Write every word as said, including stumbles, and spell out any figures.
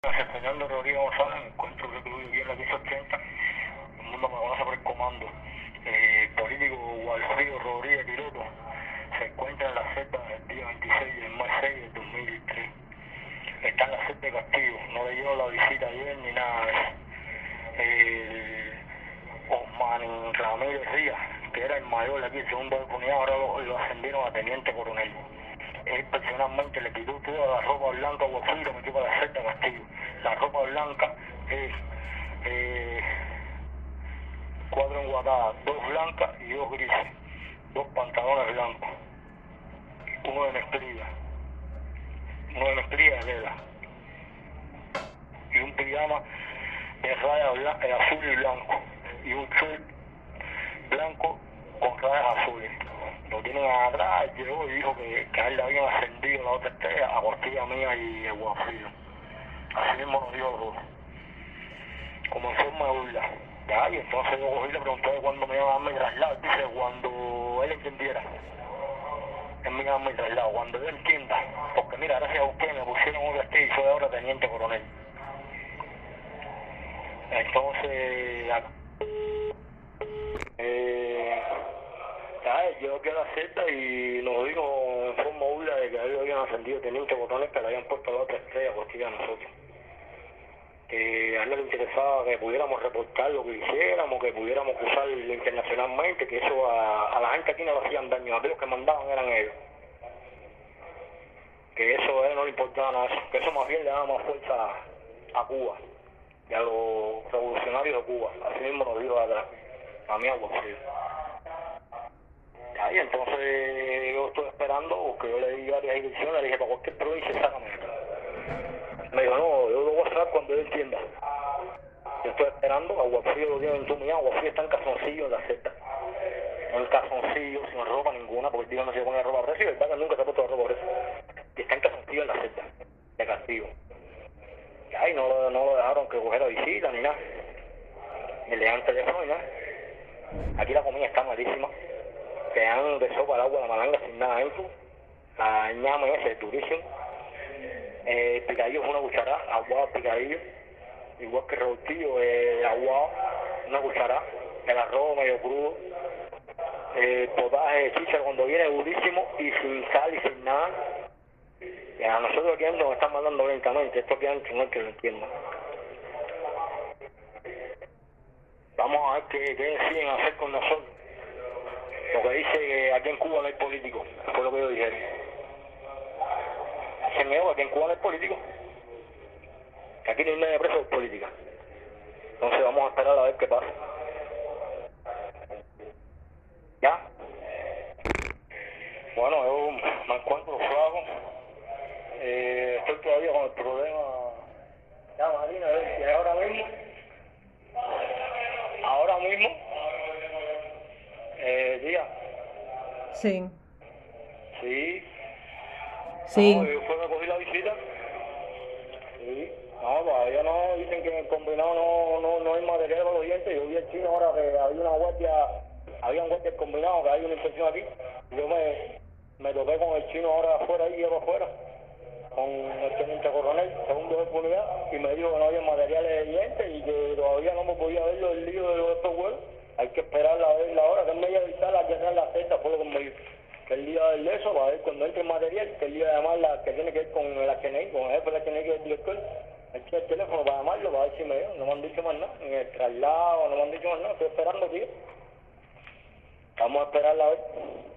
Gracias, Fernando Rodríguez González, me encuentro recluido aquí en la quince ochenta. El mundo me conoce por el comando. Eh, el político Walfrido Rodríguez Tiroto se encuentra en la celda el día veintiséis del mes seis del dos mil tres. Está en la celda de castigo, no le dio la visita ayer ni nada de eso. El Osman Ramírez Díaz, que era el mayor aquí, el segundo de comunidad, ahora lo, lo ascendieron a teniente coronel. Él personalmente le quitó toda la ropa blanca a Walfrido y lo metió para la celda de castigo. La ropa blanca es eh, cuatro enguatadas, dos blancas y dos grises, dos pantalones blancos, uno de mezclilla, uno de mezclilla de tela y un pijama de rayas blan- eh, azul y blanco y un short blanco con rayas azules. Lo tienen atrás, llegó y dijo que, que a él le habían ascendido la otra estrella a costilla mía y el Walfrido. Así mismo nos dijo todo, como en forma de burla. Ya, y entonces yo cogí y le pregunté cuándo me iban a dar mi traslado. Dice, cuando él entendiera. Él me iba a dar mi traslado, cuando él entienda. Porque mira, gracias a usted me pusieron otra estrella y soy ahora teniente coronel. Entonces, eh, ya, él llegó aquí a la celda y nos dijo en forma burla de que a él lo habían ascendido teniente coronel, que le habían puesto la otra estrella costilla a nosotros. Que a él no le interesaba que pudiéramos reportar lo que hiciéramos, que pudiéramos acusar internacionalmente, que eso a, a la gente aquí no le hacían daño, aquellos que mandaban eran ellos. Que eso a él no le importaba nada, eso, que eso más bien le daba más fuerza a, a Cuba y a los revolucionarios de Cuba. Así mismo nos dijo atrás, a mí a Walfrido. Y entonces yo estoy esperando, porque yo le di varias direcciones, le dije para cualquier provincia sácame esto. Me dijo, no, yo lo voy a sacar cuando él entienda. Yo estoy esperando, a Walfrido lo tienen entumiado, Walfrido está en calzoncillo en la celda. En calzoncillo, sin ropa ninguna, porque el tío no se pone ropa presa y el vaca nunca se ha puesto ropa presa. Y está en calzoncillo en la celda, de castigo. Y ahí no, lo- no lo dejaron que cogiera visita ni nada. Ni le dan teléfono ni nada. Aquí la comida está malísima. Te dan de sopa al agua la malanga sin nada dentro. La ñame ese es durísimo. Eh, el picadillo es una cucharada, aguado picadillo. Igual que el revoltillo, eh, aguado, una cucharada. El arroz medio crudo. Eh, potaje de chícharo cuando viene durísimo y sin sal y sin nada. Y a nosotros aquí nos están mandando lentamente, esto queda en chingón que lo entiendan. Vamos a ver qué, qué deciden hacer con nosotros. Lo que dice que aquí en Cuba no hay político, fue lo que yo dije. Se me que aquí en Cuba no hay político. Que aquí no hay nadie preso por política. Entonces vamos a esperar a ver qué pasa. ¿Ya? Bueno, yo me encuentro flaco. Eh, estoy todavía con el problema. Ya, Marina, y ahora mismo, ahora mismo, eh, día, Sí, sí, no, sí. yo fui a cogí la visita, sí, no, todavía no, dicen que en el combinado no, no, no hay material para los dientes. Yo vi el chino ahora que había una guardia, había un guardia combinado, que hay una inspección aquí, yo me, me toqué con el chino ahora afuera, ahí llevo afuera, con el teniente coronel, segundo de unidad, y me dijo que no había materiales de dientes y que todavía no me podía ver el lío de los estos huevos. Hay que esperar a ver la hora, que él me iba a avisar a llenar la cesta, fue lo que me dijo. Que el día del eso, para ver cuando entre el material, que el día de llamarla, que tiene que ver con el H N I, con el jefe del H N I, que es el director, él tiene el teléfono para llamarlo, para ver si me dio. No me han dicho más nada, en el traslado, no me han dicho más nada, estoy esperando, tío. Vamos a esperarla a ver.